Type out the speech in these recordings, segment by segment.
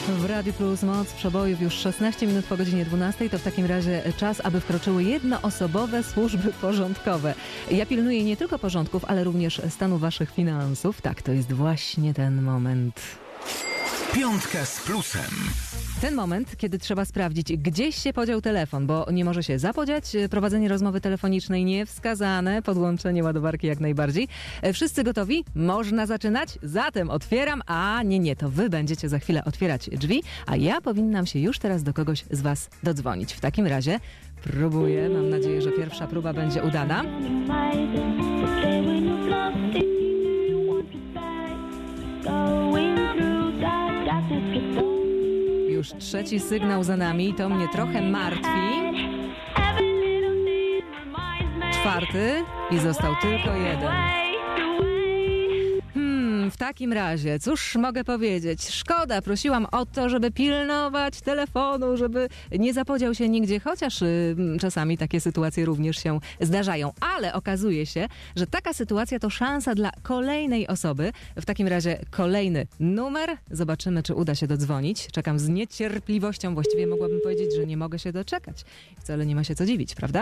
W Radiu Plus moc przebojów już 16 minut po godzinie 12. To w takim razie czas, aby wkroczyły jednoosobowe służby porządkowe. Ja pilnuję nie tylko porządków, ale również stanu waszych finansów. Tak, to jest właśnie ten moment. Piątka z plusem. Ten moment, kiedy trzeba sprawdzić, gdzieś się podział telefon, bo nie może się zapodziać. Prowadzenie rozmowy telefonicznej niewskazane, podłączenie ładowarki jak najbardziej. Wszyscy gotowi? Można zaczynać? Zatem otwieram, a nie, to wy będziecie za chwilę otwierać drzwi, a ja powinnam się już teraz do kogoś z was dodzwonić. W takim razie próbuję, mam nadzieję, że pierwsza próba będzie udana. Już trzeci sygnał za nami, to mnie trochę martwi. Czwarty i został tylko jeden. W takim razie, cóż mogę powiedzieć? Szkoda, prosiłam o to, żeby pilnować telefonu, żeby nie zapodział się nigdzie, chociaż czasami takie sytuacje również się zdarzają. Ale okazuje się, że taka sytuacja to szansa dla kolejnej osoby. W takim razie kolejny numer. Zobaczymy, czy uda się dodzwonić. Czekam z niecierpliwością. Właściwie mogłabym powiedzieć, że nie mogę się doczekać. Wcale nie ma się co dziwić, prawda?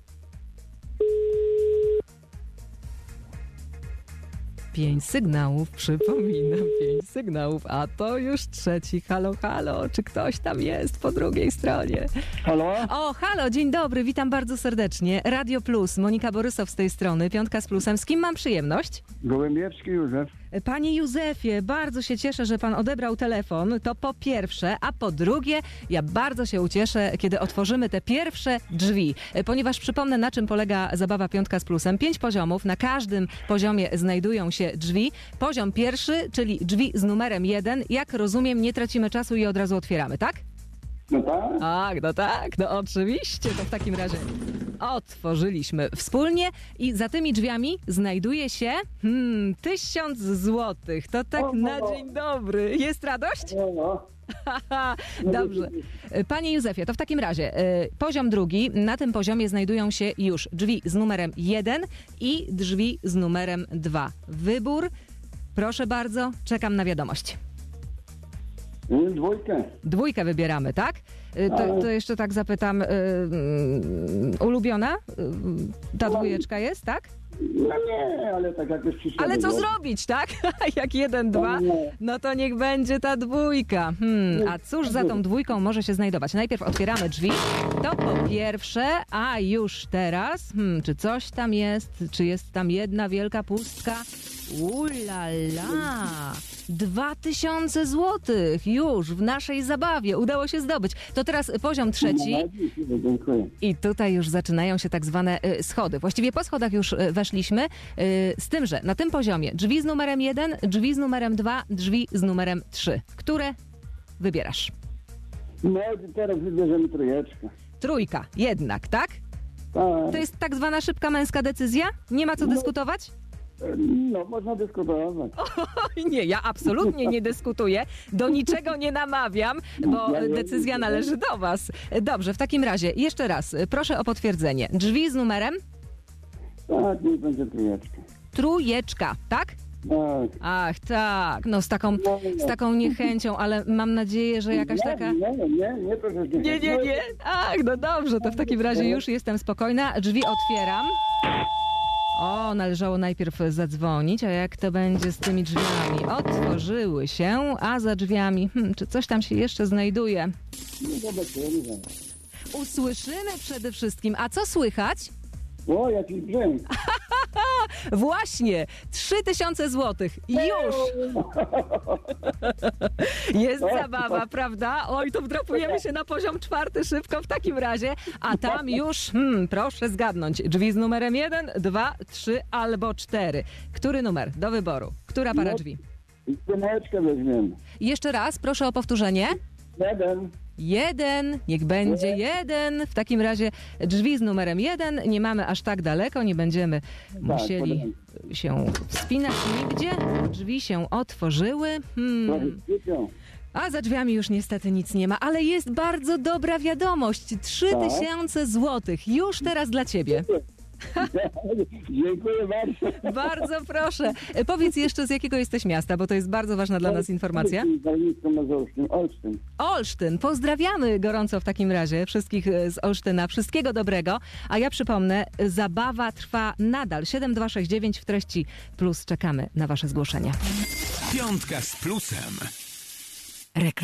Pięć sygnałów, przypominam, 5 sygnałów, a to już trzeci. Halo, halo, czy ktoś tam jest po drugiej stronie? Halo? O, halo, dzień dobry, witam bardzo serdecznie. Radio Plus, Monika Borysow z tej strony, Piątka z Plusem. Z kim mam przyjemność? Gołębiewski Józef. Panie Józefie, bardzo się cieszę, że pan odebrał telefon, to po pierwsze, a po drugie, ja bardzo się ucieszę, kiedy otworzymy te pierwsze drzwi, ponieważ przypomnę, na czym polega zabawa Piątka z Plusem. 5 poziomów, na każdym poziomie znajdują się drzwi. Poziom pierwszy, czyli drzwi z numerem 1, jak rozumiem, nie tracimy czasu i od razu otwieramy, tak? No Tak, no oczywiście, to w takim razie otworzyliśmy wspólnie i za tymi drzwiami znajduje się 1000 złotych. To tak na dzień dobry. Jest radość? No. Dobrze. Panie Józefie, to w takim razie poziom drugi. Na tym poziomie znajdują się już drzwi z numerem 1 i drzwi z numerem 2. Wybór. Proszę bardzo, czekam na wiadomość. Dwójkę wybieramy, tak? To jeszcze tak zapytam, ulubiona? Ta dwójeczka jest, tak? No nie, ale tak jakoś przyszło. Ale co zrobić, tak? Jak 1, 2, no to niech będzie ta dwójka. A cóż za tą dwójką może się znajdować? Najpierw otwieramy drzwi, to po pierwsze, a już teraz, czy coś tam jest? Czy jest tam jedna wielka pustka? Ulala! 2000 złotych już w naszej zabawie udało się zdobyć. To teraz poziom trzeci. Dziękuję. I tutaj już zaczynają się tak zwane schody. Właściwie po schodach już weszliśmy. Z tym, że na tym poziomie drzwi z numerem 1, drzwi z numerem 2, drzwi z numerem 3. Które wybierasz? No teraz wybierzemy trójeczkę. Trójka, jednak, tak? Tak. To jest tak zwana szybka męska decyzja? Nie ma co dyskutować? No, można dyskutować. Nie, ja absolutnie nie dyskutuję, do niczego nie namawiam, bo decyzja należy do was. Dobrze, w takim razie jeszcze raz, proszę o potwierdzenie. Drzwi z numerem? Tak, niech będzie trójeczka. Trójeczka, tak? Tak. Ach, tak, no z taką niechęcią, ale mam nadzieję, że jakaś taka... Nie, proszę. Nie. Ach, no dobrze, to w takim razie już jestem spokojna. Drzwi otwieram. O, należało najpierw zadzwonić, a jak to będzie z tymi drzwiami? Otworzyły się, a za drzwiami, czy coś tam się jeszcze znajduje? Nie zobaczymy. Usłyszymy przede wszystkim. A co słychać? O, jakiś brzęk. Właśnie, 3000 złotych. Już! Jest zabawa, prawda? Oj, to wdrapujemy się na poziom 4 szybko w takim razie. A tam już, proszę zgadnąć, drzwi z numerem 1, 2, 3 albo 4. Który numer do wyboru? Która para drzwi? Trójeczkę weźmiemy. Jeszcze raz, proszę o powtórzenie. 1, niech będzie 1. W takim razie drzwi z numerem 1. Nie mamy aż tak daleko, nie będziemy musieli się wspinać nigdzie. Drzwi się otworzyły. A za drzwiami już niestety nic nie ma, ale jest bardzo dobra wiadomość. 3000 złotych już teraz dla ciebie. Dziękuję bardzo. Bardzo proszę. Powiedz jeszcze, z jakiego jesteś miasta, bo to jest bardzo ważna dla nas informacja. Warmińsko-Mazurskim, Olsztyn. Olsztyn. Pozdrawiamy gorąco w takim razie wszystkich z Olsztyna. Wszystkiego dobrego. A ja przypomnę, zabawa trwa nadal. 7269 w treści plus. Czekamy na wasze zgłoszenia. Piątka z plusem.